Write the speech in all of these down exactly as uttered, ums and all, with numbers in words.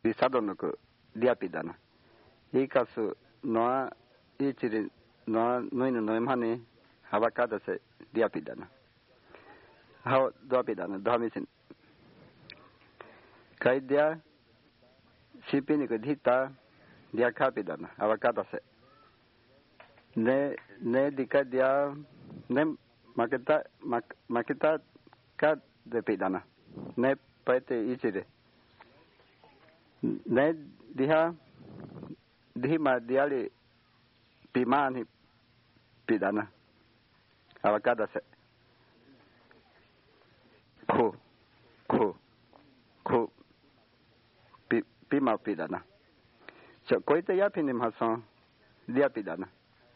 Bisadonuk diapidana. Ikasu noa ichiri noa nuinu noimhani havakada se diapidana. How doapidana domisin. Kaidia shipinik dhita diakapidana havakada se. Ne ne dikadia ne makita mak, makita kad depidana. Ne paite ichiri. Ne diha dihima diali pimani pidana avacada se ku ku ku pi pima pidana so koite ya pinim hason dia pidana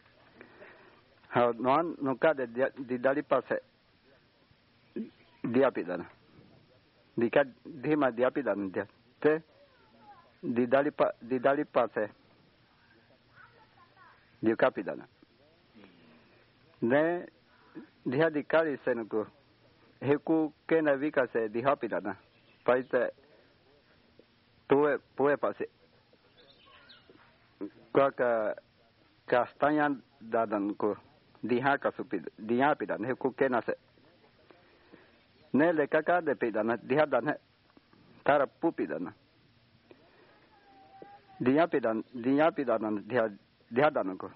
ha non nunca de di dali pase dia pidana dika dihima dia pidana dia te di dali pa di dali pase di capidana ne dia di cali senuku heku kena vika se di hapidana paite tue pue pase ka castaña dadan ko di haka supid di hapidana heku kena se ne le kaka de pidana di hadan tara pupidana dia pidan dia pidan dia dia danako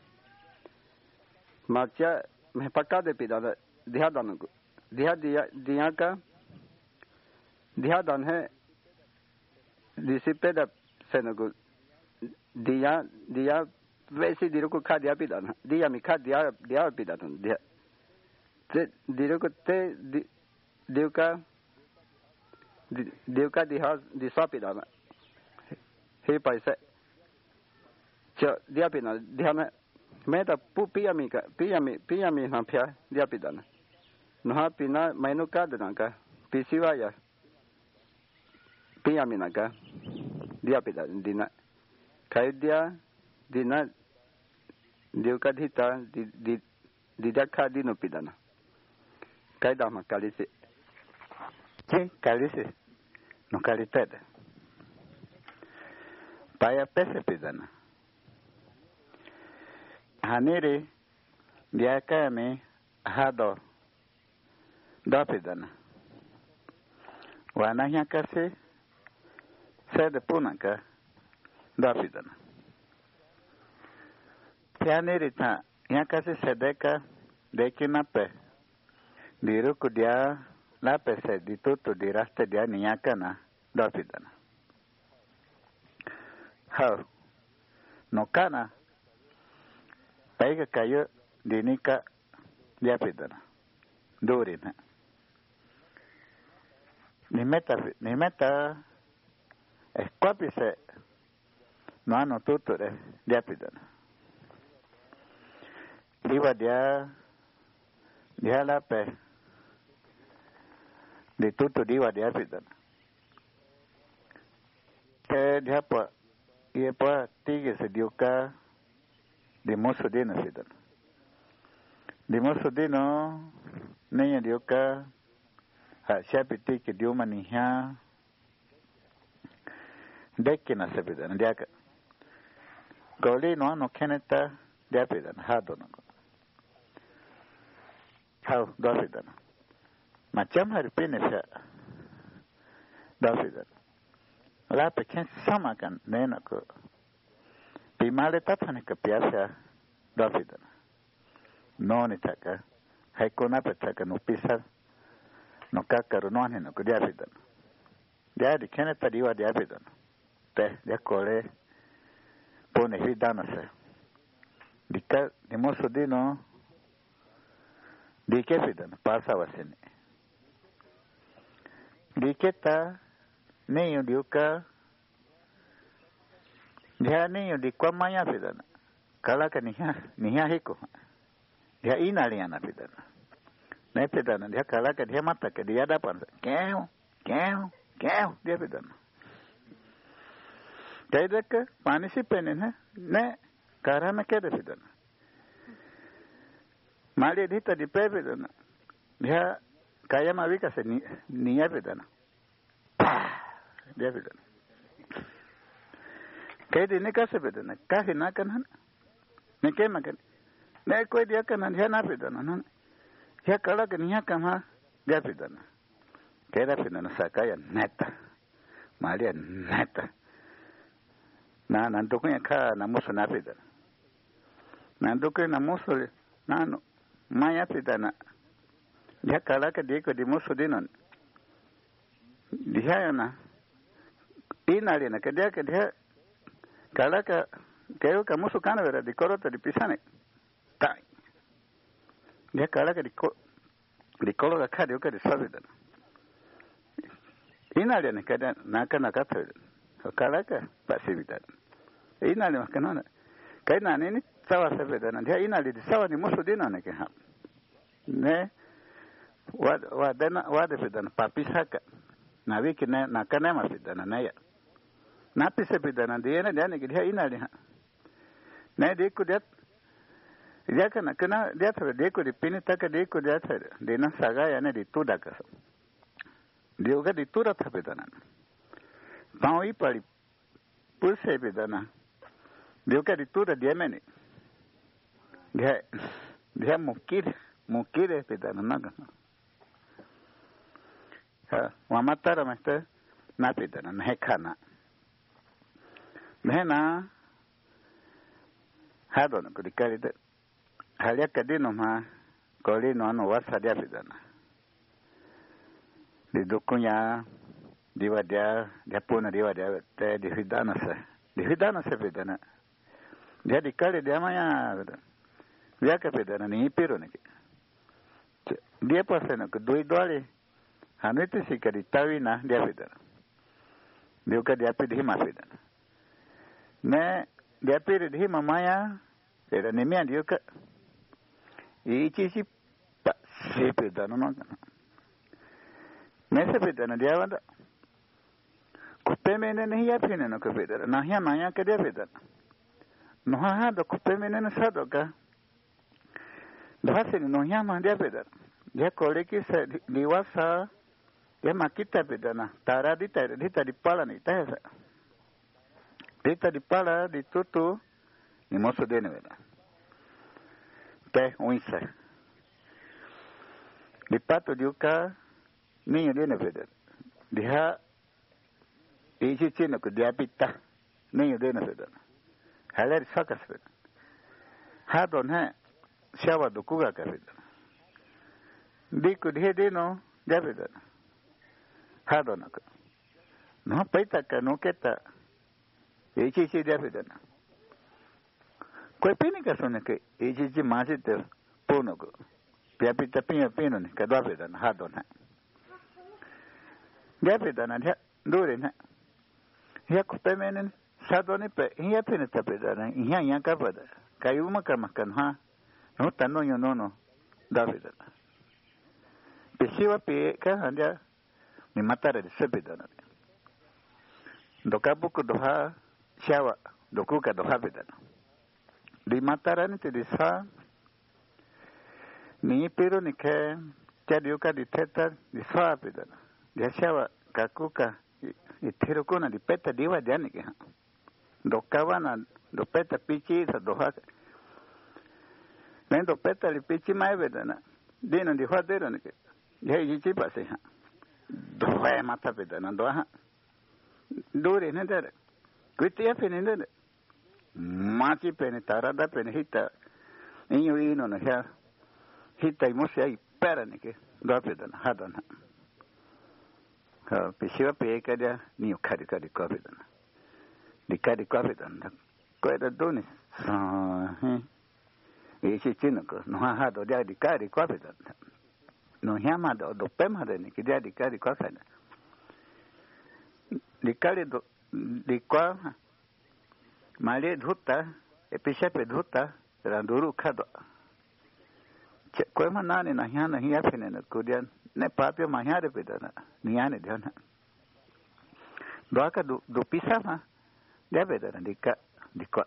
macha me pakade pidan dia danako dia dia dia ka dia dan hai disipeda senako dia dia वैसे दिरो को खा दिया पिदान दिया मी खा दिया दिया पिदान दिया ते दिरो को ते दियो का दियो का दिहा दिसा पिदान हे पैसे च दिया पिना दिया में मैं तो पु पिया मी का पिया मी पिया मी ना पिया दिया पिदान नहा पिना मैंने का देना का पिसीवा या पिया मी ना का दिया पिदान दिना खाई दिया दिना दियो का धीता दि दि दिदा खा दिनो पिदाना काय दामा काली से के काली से नो काली तेद पाया पैसे पिदाना हानेरे दिया का में हादो दो पिदाना वाना यहाँ कैसे सैद पुना का दो पिदाना Tiane rita, yang kasih sedeka, deki nape, diru kudia nape se ditutu di rasta dia niyakana, dopidana. Hau, nokana, paiga kayu dinika diapidana, durina. Nimeta, nimeta, esquapi se, no ano tutu de diapidana. Iba dia dia lape ditutu diwa dia pidan ke dia pa ia pa tiga sediuka di musudino pidan di musudino nenya diuka ha siapa tiki diuma niha dekina sepidan dia ka goli no no keneta dia pidan hadono How does it? Macam hari penisah does it? Lalu kan sama kan nenek ko. Pimale tathan ke piasa does it? No ni taka. Hai kona petaka no pisar. No kakaru no ni no dia pidan. Dia di kene tadiwa dia pidan. Te dia kole pone hidana se. Dika di mosudino di ke pidan pasa wasene di keta ne yo diuka dia ne yo di kwa maya pidan kala ka niha niha hiko dia inaliana pidan ne pidan dia kala ka dia mata ka dia dapan keu keu keu dia pidan dai dek pani si pene ne ne karana ke pidan Mali dita di pepe dana. Dia kaya mawika se ni niya pe dana. Dia pe dana. Cái đi này cái gì vậy đó? Cái gì nào cái nào? Này cái mà cái này coi dia cái nào dia nào vậy đó? Dia kalau cái này cái mà dia vậy đó. Cái đó vậy đó sakaya neta, Maria neta. Na nanti ko yang kah namusu na vậy đó. Nanti ko namusu na maya vậy đó na. Dia kalau cái dia ko di musu di non. Dia na. Inali na cái dia cái dia kalau cái cái cái musu kan ada di korot di pisane. Tai. Dia kalau cái di ko di korot cái dia cái di sabi đó. Inali na cái dia nak nak apa? Kalau cái pasti vida. Inali makan mana? Cái nào này sawa sabi đó. Dia inali di sawa ni musu di non ke ha. Ne. Wad wadana wada vida na papisaka. Nabi kena nakana mas vida na naya. Napi se vida na dia na dia ni dia inali ha. Ne dia ku dia dia kana kana dia thara dia ku di pini taka dia ku dia thara dia na saga ya ne di tu da ka. Dia uga di tu ra tha vida na. Paui pali pulse vida na. Dia uga di tu ra dia me ni. Dia dia mukir mukir vida na na. Ha, wamatara meste na vida na ne kana. Mena hado na kudikari de halia kadino ma koli no no wasa dia pidana di dukunya diwa dia dia puna diwa dia te di hidana se di hidana se pidana dia dikari dia maya dia ka pidana ni piro ne dia pasena ke doi dole hanete sikari tawina dia pidana dia ka dia pidi ma pidana ne dia pidi di mamaya era nemia dia ka ichi si pa si pidana no ne se pidana dia wanda kupe mene nahi ya pine no ka pidana na ya maya ka dia pidana no ha do kupe mene na sa do ka bahasa no ya ma dia pidana dia kole ki se diwasa dia makita pidana tara di tara di tadi pala ni ta Dita di pala di tutu ni moso dene veda. Te uinsa. Di pato di uka niño dene veda. Diha ichi chino ku diapita niño dene veda. Haler sakas veda. Hadon ha shawa dokuga ka veda. Di ku dihe deno dia veda. Hadon ka. No paita ka no keta Ichi ichi dia pidana. Koi pini ka sone ke ichi ichi masi te puno ko. Pia pita pino pino ni ka dua pidana hado na. Dia pidana dia dure na. Dia kupe menen sado ni pe ia pini ta pidana ia ia ka pada. Kayu maka makan ha. No tano yo no no da pidana. Pesiwa pe ka handa ni matara de se pidana. Doka buku doha Shawa dokuka doha pidana. Di mataran ti di sa ni pero ni ke chadiuka di teta di sa pidana. Dia shawa kakuka itirukuna di peta diwa jani ke. Dokawana do peta pichi sa doha. Nen do peta li pichi mai pidana. Dino di hoa dero ni ke. Dia ichi pasi ha. Doha mata pidana doha. Dure ne dere. Kuitia pene ne. Mati pene tarada pene hita. Inyo ino na hea. Hita imosi ai pera ne ke. Doa pedana hadana. Ha pesiwa peka dia niyo kari kari kwa pedana. Di kari kwa pedana. Kwa da doni. Sa he. Ichi chino ko. No ha hado dia di kari kwa pedana. No hema do do pema de ne ke dia di kari kwa pedana. Di kari do di kwa male dhuta e pishape dhuta randuru khado che ko ma nane na hya na hya phene na kudian ne papya ma hya de pedana niane dhana doaka do do pisa ma de pedana dikka dikwa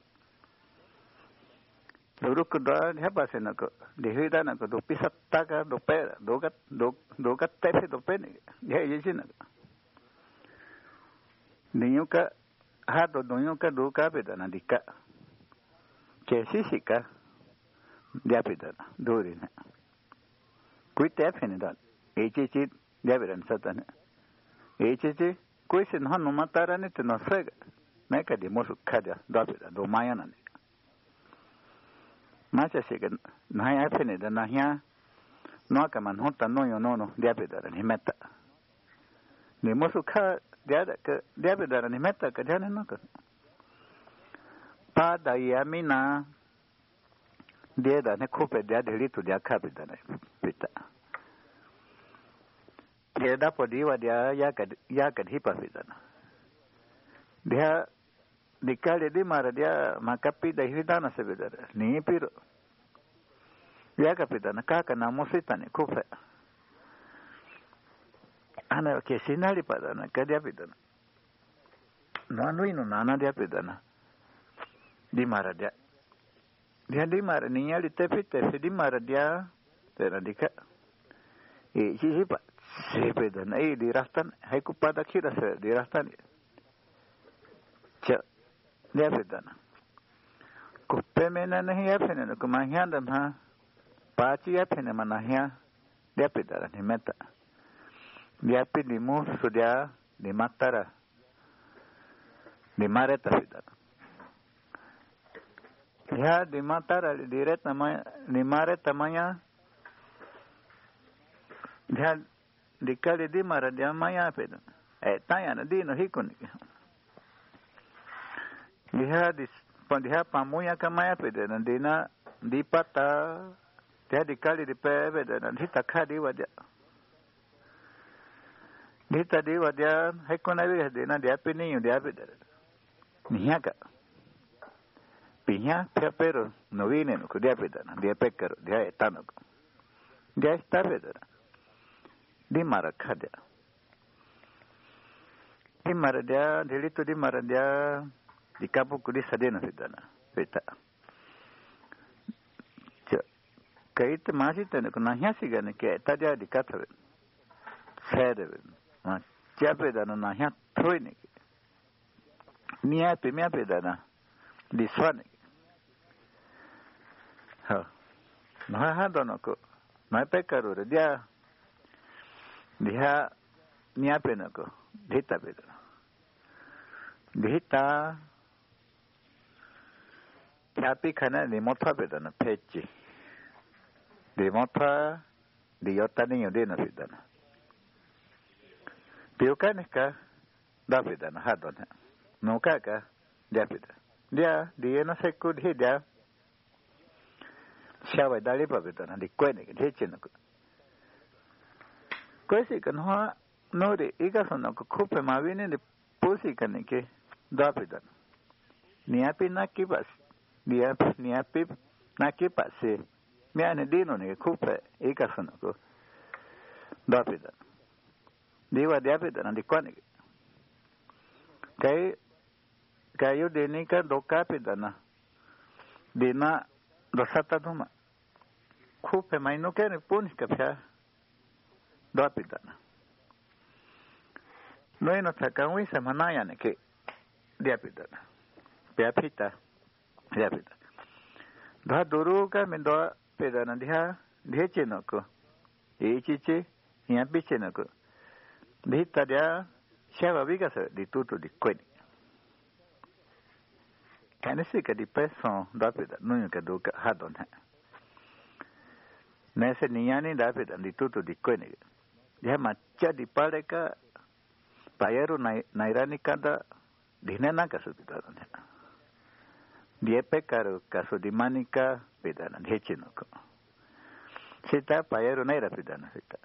duru ko do he pase na ko de hida na ko do pisa ta ka do pe do ka do do ka te do pe ne ye ye na niño ka hado doyuka duka pedana dika ke sisika dia pedana dorina kuite fene da echichi dia pedana satana echichi kuise no no matara ne te no sega meka di mosu kada da pedana do mayana ne macha sega na ya fene da na ya no ka man honta no yo no no dia pedana ni meta ni mosu ka dia da ke dia pedana ni meta ka dia no ka pa da yamina dia da ne kope dia de tu dia ka pedana pita dia da podi wa dia ya ka ya ka hipa pedana dia dikale di mara dia makapi da hidana se pedana ni piro ya ka pedana ka ka na mosita ne kope ana ke sinali padana ka dia pedana no no ino nana dia pedana di mara dia dia di mara ni ali tepi tepi di mara dia tera dika e si si pa se pedana e di rastan hai ku pada kira se di rastan cha dia pedana ku pemena nahi apena ku mahanda ha pachi apena manahya dia pedana ni meta dia pi di musuh dia di matara di mareta pedana ya di matara di ret namanya di maret namanya dia di kali di mara dia maya pedana eh tanya na di no hikun dia di dia pamuya kamaya pedana dina di pata dia di kali di pe pedana di takha di wajah di tadi wajah hikun awi dina dia pini dia pedana niaga pinya pero no viene no dia pedana dia pekar dia etano dia está pedana di mara kada di mara dia dilitu di mara dia di kapu kudi sadena pedana peta kait masih tane ko nahya sigane ke tadia di katave sede ma cha pedana nahya thoine niya pe me pedana di swane ha na ha dono ko na pe karu dia dia niya pe na ko dita pedana dita tapi kana ni motha pedana pechi di motha di yotani yo de na pedana piukan ka da pedana ha dona no kaka dia pedana dia dia no se kud he dia siapa dali pa pedana di kwene ke cheno ko koisi kan ha no de ika sono ko khupe mavine de posi kane ke da pedana niapi na kipas dia niapi na kipas se miane dino ne khupe ika sono ko da pedana diwa dia pedana di kwene kai kayo deni ka doka pedana dina dosata duma khupe maino ke ne punis ka pya do pedana no ino takawi semana ya ne ke dia pedana pya pita dia pedana da duru ka men do pedana dia dia cheno ko e chiche ya bicheno ko dita dia siapa biga se di tutu di kwene kan si ka di peso da peda no ka do ka hadon ha nese niani da peda di tutu di kwene dia macha di pale ka payaru nairani kada dinena ka su peda dia pekaru ka su di manika peda na hechino ko sita payaru naira peda na sita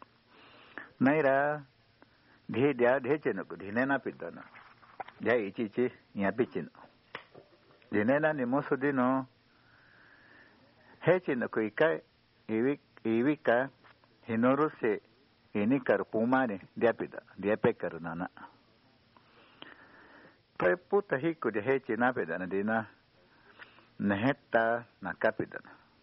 naira dia dia hechino ko dinena peda na dia ichi ichi nya pichino dinena ni musudino hechino ko ikai iwi iwika hinoru se ini kar pumane dia peda dia pekaru nana pai puta hiku de hechina peda na dina neheta na kapeda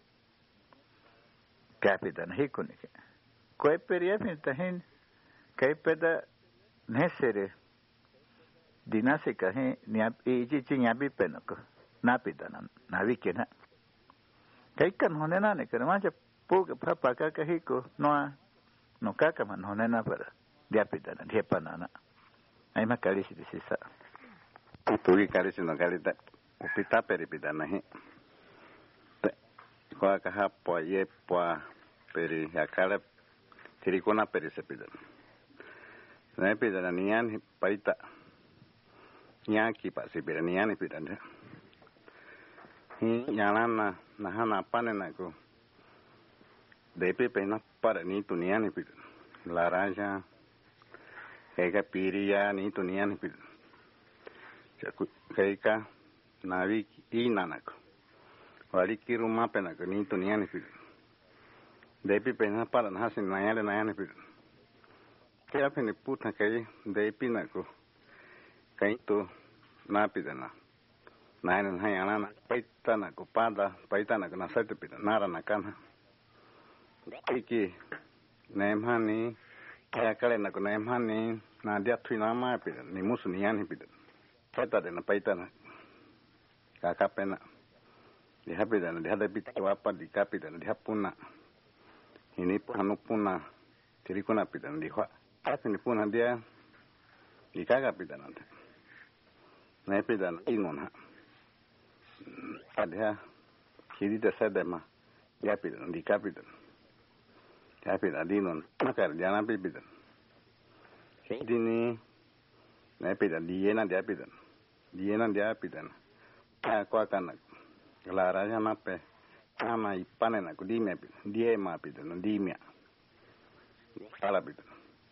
kapeda na hiku ni koi peria pinta hin kai peda nesere dinasika he niap e ji ji nyabi penoko napidana navikena kaikan honena ne kana cha poga papa ka kahiko no no kaka man honena para diapidana diapanana ai makali si sisa tugi kali si no kali ta upita peripidana he kwa ka hapo ye po peri yakala tirikona perisepidana na pidana nian paita nyaki pa si pidana nian pidana hi yanana na hana panena ko depe pena para ni tu nian pidana laranja kaika piria ni tu nian pidana kaika navi inanako wali kiru mapena ko ni tu nian pidana depe pena para na hasin nayale nayane pidana kaya pene puta kai depe nako kai tu na pidana nainen hayana paita nako pada paita nako na sate pidana nara nakana iki nemhani kaya kale nako nemhani na dia tuina ma pidana ni musu niani pidana paita de na paita na kakapena di hapidana di hada pita wapa di kapidana di hapuna ini panu puna tirikuna pidana di hwa tapi ni puna dia di kakapidana na pidana ingona ada kiri desa dema ya pidana di kapidana ya pidana di non makar jangan pidana jadi ni na pidana di yena dia pidana di yena dia pidana aku akan laranya nape ama ipanen aku di mia dia ma pidana di mia pala pidana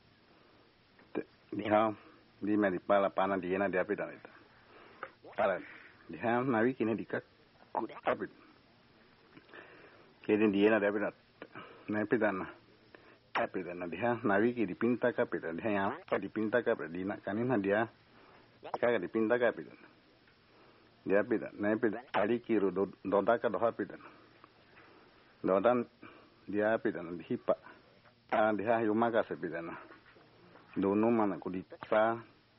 di ha di mia di pala pana di yena dia pidana itu pala di ha nawi kini di kak apit kini di yena dia pidana na pidana pidana di ha nawi kini dipinta ka pidana di ha yang dipinta ka di nak kanin dia kagak dipinta ka pidana dia pidana na pidana ali kiru donda ka doha pidana dodan dia pidana di hipa ah dia yumaka se pidana dono mana ku di sa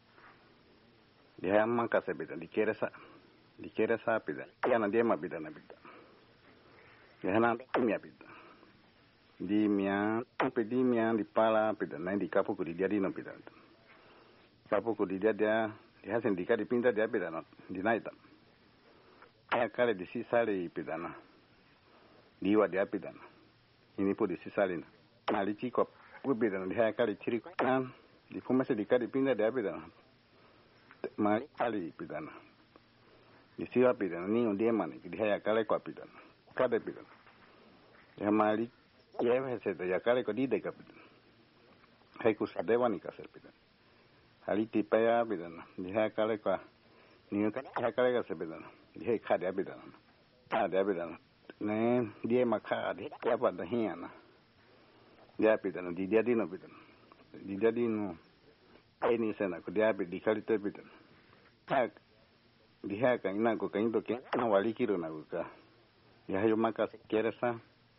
dia maka se pidana di keresa di keresa pidana yana dia ma pidana pidana yana mia pidana di mia pe di mia di pala pidana di kapu ku di dia di no pidana kapu ku di dia dia dia sendika di pinta dia pidana di naita kaya kale di sisali pidana diwa dia pidana ini pun di sisalina ali ciko pu pidana dia kale ciri kan di kuma se di kali pinta dia pidana ma ali pidana di siwa pidana ni on dia mani dia kale ko pidana kada pidana ya mali ya se ya kale ko di de pidana hai ku sadewa ni ka se pidana ali tipaya pidana dia kale ko ni ka kale ka se pidana dia kada pidana ada pidana ne dia maka de ya pada hiana dia pidana di dia dino pidana di dia dino ini sana ko dia di kali te pidana tak dia kan ina ko kan to ke na wali kiro na ka ya yo maka keresa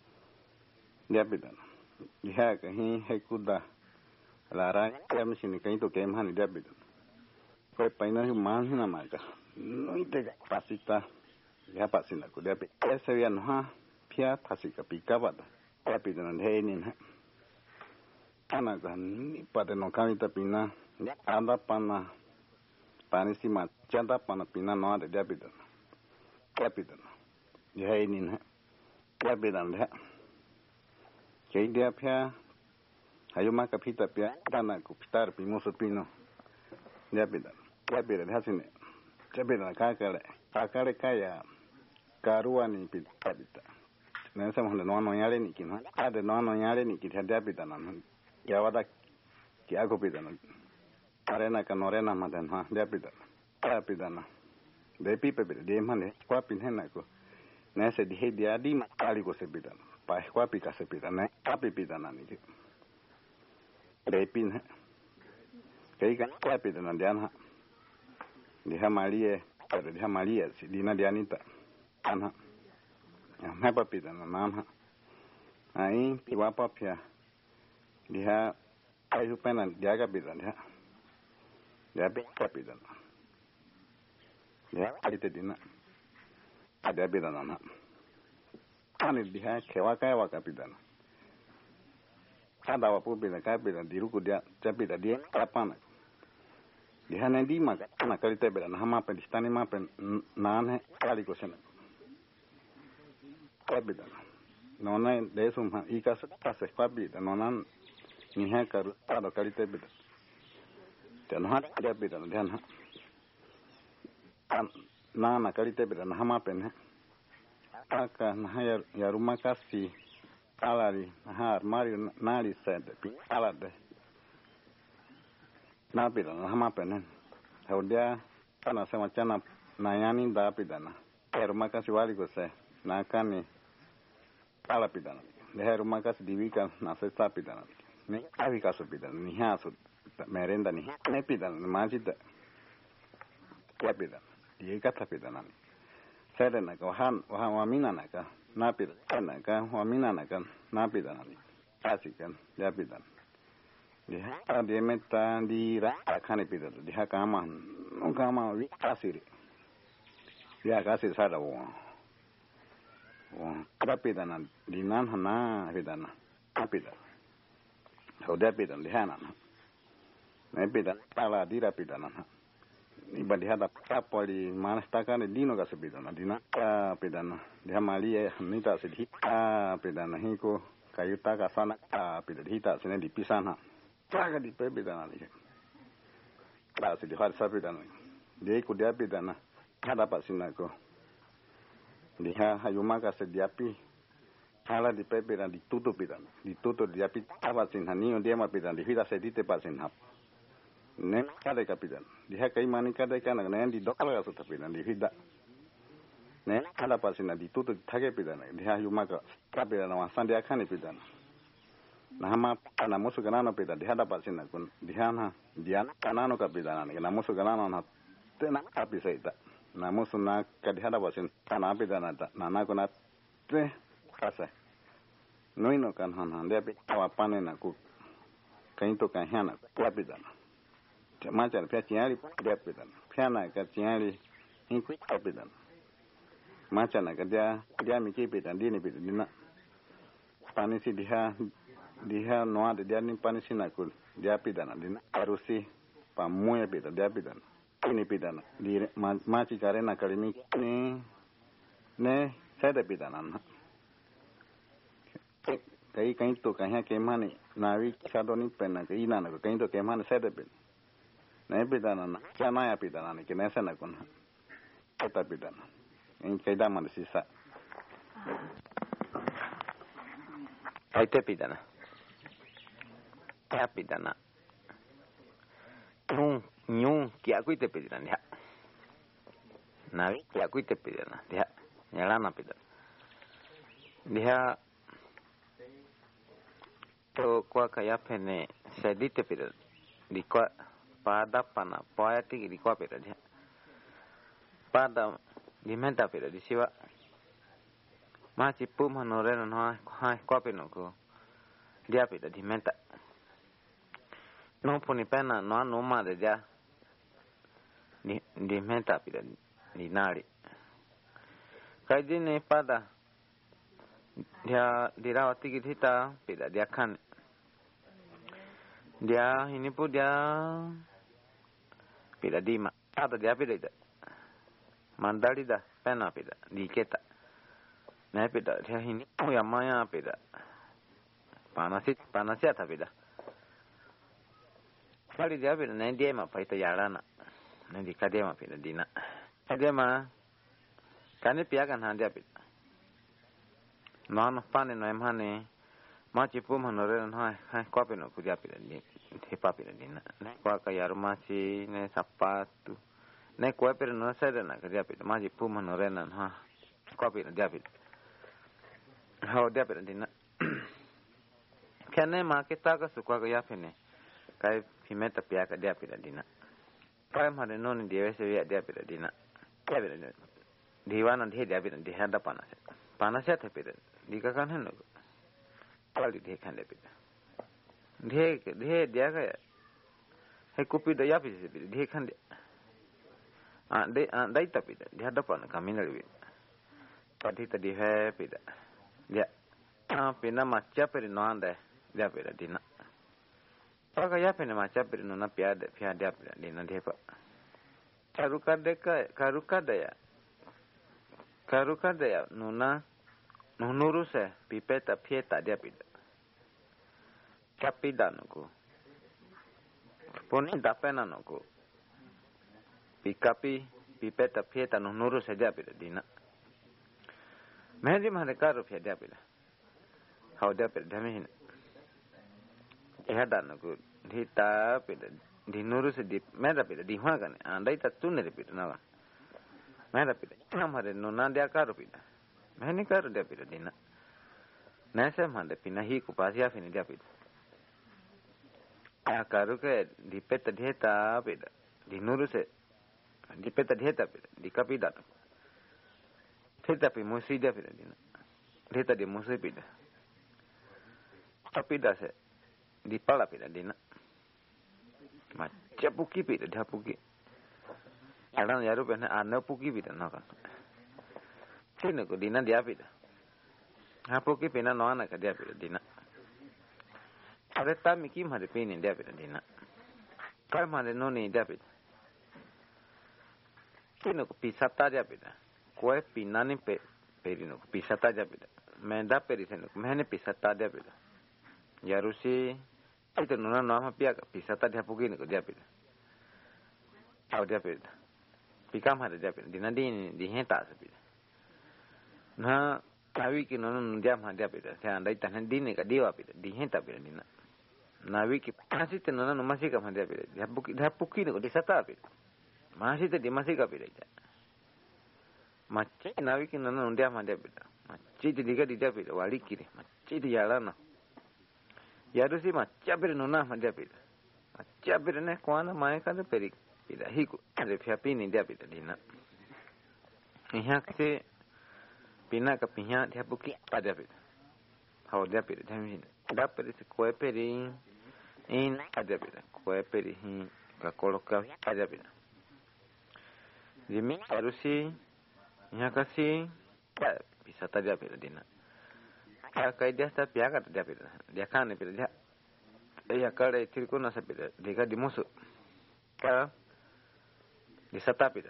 dia pidana dia kan hi he kuda lara ya mesin kan to ke man dia pidana ko paina hu man na maka no ite pasita ya pasina ko dia pe ese ya no ha pia pasika pikaba ya pidana he ni na ana kan ni pada no kamita pina anda pana panisi ma chanda pana pina no ada dia pidana ya pidana ya he ni na ya pidana ke dia pia ayo maka pita pia ana ko pitar pimoso pino dia pidana ya pidana hasine ya pidana kakale kakale kaya karuani pita pita na sama handa no no yale ni kin ada no no yale ni kin dia pidana ya wada ki ako pidana arena kanorena madan ha dia pidana ya pidana de pipe de de mane kwa pinhena ko na se di dia di ali ko se pidana pa kwa pika se pidana api pidana ni ki de pin kai ka kwa pidana dia na di hamalie ada di hamalie si di na dia nita ana ya pa pidana na ai piwa pa pia dia ai pena dia ga pidana dia be pidana dia kalite dina ada bidana na ani dia kewa kai wa kapidana kada wa pu bidana kai bidana diruku dia capita dia kapana dia nandi maka na kalite bidana hama pen stani ma pen nane kali kosena kapidana nona de sumha ikas kase kapita nona ni ha karu kada kalite bidana dan ha dia bidana dia na na na kalite bidana hama pen aka na ya ya rumah kasih alari na armário nari sede alade na bidana hama pen dia kana sama cana nayani da bidana ya rumah kasih wali gose na kani ala bidana ya rumah kasih diwikan na sesa bidana ni awi kasu bidana ni hasu merenda ni ne bidana majid ya bidana dia kata bidana ni saya nak wahan wahan wamina nak na bidana nak wamina nak na bidana ni kasih kan dia bidana dia dia meta di rakan bidana dia kaman kama wi kasih dia kasih sada wong wong ada bidana di nan hana bidana bidana dia bidana di hana na bidana pala di bidana iba di hadap kapoli manas takane dino ka sebidana dina a pedana dia mali e nita sedhi a pedana hiko kayuta ka sana a pedana hita sene di pisana taga di pedana ni ba sedhi har sa pedana dia ku dia pedana hada pa sinako dia hayuma ka sediapi hala di pedana ditutup pedana ditutup dia pi apa sinhani dia ma pedana di hita sedite pa sinhap ne kada kapitan dia kai mani kada kana ne di dokal ga suta pidan di hida ne kada pasina di tutu thage pidan dia yuma ka kapidan wa sandia khani pidan na hama kana musu kana no pidan dia da pasina kun dia na dia kana no kapidan ne na musu kana no tena apisa ita na musu na ka dia da pasin kana pidan ta na na kuna te kasa noino kan han han dia pi awa pane na ku kain to kan hana kapidan macam pihak ciari dia pedan, pihak nak ciari ini pedan, macam nak dia dia mikir pedan dia ni pedan dia nak panisi dia dia noa dia ni panisi nak kul dia pedan dia nak harusi pamuya pedan dia pedan ini pedan di macam cara nak kali ni ni ne saya ada pedanan kai kai tu kai yang kemana nawi sadoni pena kai ina nak kai tu kemana saya ada pedan na bidana na kana ya bidana ni kinesa na kun kata bidana in kaida man sisa kaita bidana ya bidana nung nyung kia kuite bidana ya na kia kuite bidana dia nyalana bidana dia to kwa kaya pene sedite bidana di kwa pada pana poetic di kwa peda dia pada di menta peda di siwa ma ci pu manore no ha kwa peno ko dia peda di menta no puni pena no no ma de dia di di menta peda di nari kai dine pada dia dirawati kita peda dia kan dia ini pun dia pida dima atau dia pida itu mandali dah pena pida di kita nah pida dia ini oh ya maya pida panasit panasit tapi dah kali dia pida nah dia mah paita yarana nah di kadia mah pida dina dia mah kan dia kan dia pida mana panen no emane maci pun menurut hai hai kau pernah kerja pernah ni, hepa pernah ni na, kau kaya rumah si, ne sapatu, ne kau pernah saya dah nak kerja pernah, maci pun menurut na, ha, kau pernah dia pernah, how dia pernah ni na, kene mak kita ke suka kerja pernah, kai pimet tapi agak dia pernah ni na, kai mana non dia sesuai dia pernah ni na, dia pernah ni, diwan nanti dia pernah, dia ada panas, panasnya tapi pernah, di kakan hendak. Kalau dia kan lebih, dia dia dia kayak, he kopi dah ya bisa lebih, dia kan dia, Ande andai tapi dia depan kami nabi. Tadi tadi happy dah. Dia pina macam peri nanda dia pera dina. Kalau ya pina macam peri nona piada piada pera dina dia pak. Karukada ka karukada ya. Karukada ya nona nunurus eh pipeta pieta dia pida. Kapidan aku. Ponin dapena aku. Pikapi pipeta pieta nunurus saja pida dina. Mehdi mana karu piada pida. How dia pida demi hin. Eh dan aku hita pida di nurus di meda pida di mana kan? Andai tak tunne pida naga. Meda pida. Namare nuna dia karu pida. Mehni karu dia pida dina. Nasa mana pina hi kupasia fini dia pida. Karu ke di peta dieta pida. Di nurus di peta dieta pida. Di kapida. Dieta pi musi dia pida dina. Dieta di musi pida. Kapida se di pala pida dina. Macam puki pida dia puki. Alang yaru pena ane puki pida nakan. Sini ko dina dia pida. Ha puki pina no anak dia pida dina. Ada tami kim hari pini dia pida dina. Kau mana noni dia pida. Sini ko pisata dia pida. Kue pinani pe perino ko pisata dia pida. Menda peri sini ko mehne pisata dia pida. Yaru si itu nona nama pihak pisata dia puki ni ko dia pida. Tahu dia pida. Pikam hari dia pida. Dina di di henta sepida. Nah, nawi ki nona dia mah dia pida. Saya andai tanah di ni ka dia pida. Di henta pida dina. Nawi ki masih tu nona masih kam dia pida. Dia puki dia puki ni ko di sata pida. Masih tu di masih ka pida. Macam nawi ki nona dia mah dia pida. Macam tu dia dia pida. Wali kiri. Macam tu jalan. Yaru si macam pera nona mah dia pida. Macam pera ne kuana mai ka peri pida. Hiku ada pihak pini dia pida dina. Iya kasi pina ka pihak dia puki ada pida. How dia pida dia mungkin. Ada peri se kue peri in ada pida. Kue peri hi ka koloka ada pida. Jimi yaru si iya kasi bisa tada pida dina. Kaya dia tak pihak kata dia pida. Dia kan ni pida dia. Iya kalau itu kau nasa pida. Dia di musuh. Kaya di sata pida.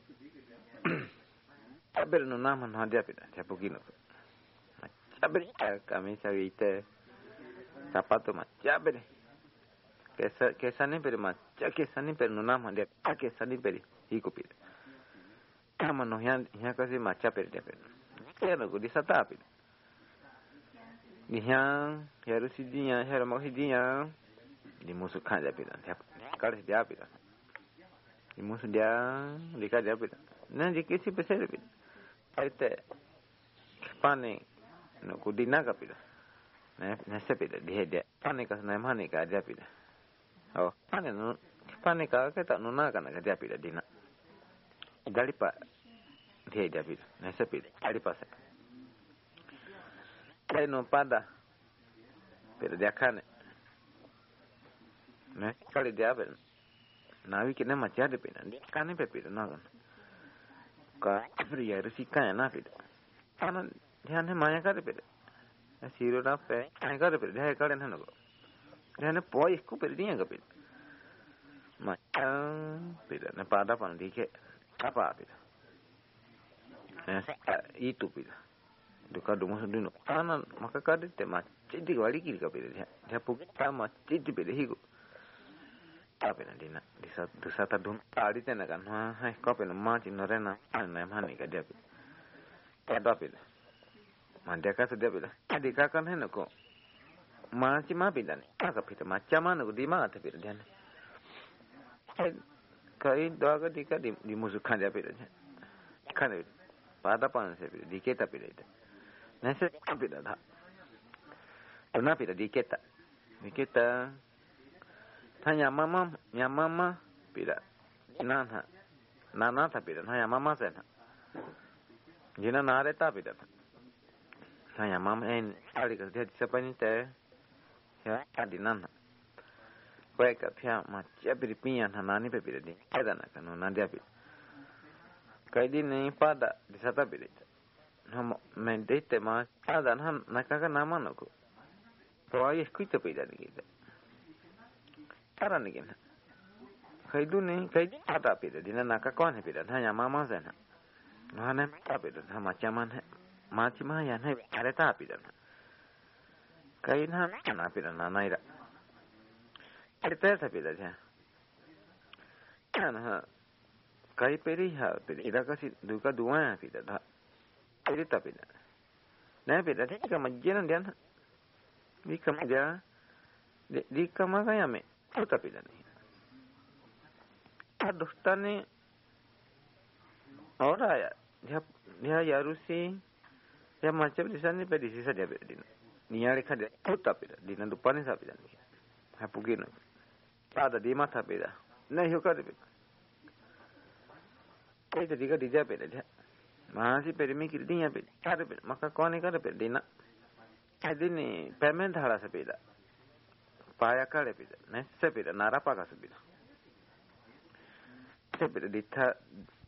Aber no nama no dia pida. Dia pergi no. Aber kami cari itu sapato macam aber. Kesa kesa ni pida macam kesa ni pida no nama dia. Kesa ni pida hiku pida. Kama no yang yang kasi macam pida dia pida. Kaya no di sata pida. Dihan, harus dia, harus mahu dia, di musuh kan dia pida. Kalau dia pida, di musuh dia, dia dia pida. Nanti kisi besar pida. Ada, panik, nak kudina ka pida. Nah, nasi pida dia dia. Panik kas nama ni ka dia pida. Oh, panik nu, panik ka kita nuna kan ka dia pida dina. Dari pak, dia dia pida. Nasi pida, dari pas. Kaya no pada, pero dia kan, ne kali dia ber, nawi kena macam ada pina, dia kan ni pepida nagan, ka pria resikan na pida, karena dia ni maya kali pida, siro na pe, kaya kali pida, dia kali na nago, dia ni poi ku pida dia ka pida, macam pida, ne pada pan dike, apa pida, itu pida. Duka dumo sendiri. Karena maka kade tema citi wali kiri kapira dia. Dia puki sama citi pede higo. Tapi nanti nak di saat di saat adun tadi tena kan. Hai kape na maci norena. Ana mani ka dia pede. Ada pede. Mandia kata dia pede. Adi kakan hena ko. Maci ma pede ni. Aka pede macam mana ko di mana te pede dia ni. Kai doa ka di ka di di musuh kan dia pede. Kan pede. Pada pan se pede. Di kita pede itu. Nasi pida dah. Tuna pida di kita. Di kita. Tanya mama, ya mama pida. Nana, nana tak pida. Tanya mama sana. Jina nare tak pida. Tanya mama ini. Ali kerja di siapa ni teh? Ya, adi nana. Kau kat pihak macam beri pian nana ni pida di. Ada nak kan nana dia pida. Kaya di ni pada di sata pilita. Nama mendete mas ada han nakaka nama naku. Proyek kuita pida ni kita. Cara ni kita. Kaya du ni kaya di pada pida. Di na nakaka ni pida. Hanya mama sana. Mana pida pida. Hama caman he. Macam mana yang he ada tak pida. Kaya na na pida na naira. Ada tak pida dia. Kan kaya peri ha peri. Ida kasi duka dua pida dah. Peri tak pida. Nah pida dia kan majian dia. Di kamaja. Di di kamaga ya me. Tak pida ni. Aduh tani. Orang ya dia dia yarusi. Dia macam di sana pedi sisa dia pedi. Niya lekha dia. Tak pida. Di nandu pani sa pida ni. Hapugin. Ada di mata pida. Nahi hoka de pida. Kaya jadi kan dia peda dia. Masih peda mikir dia peda. Ada peda. Maka kau ni kan peda dia nak. Ada ni payment hala sepeda. Paya kale peda. Nese peda. Narapa ka sepeda. Sepeda ditha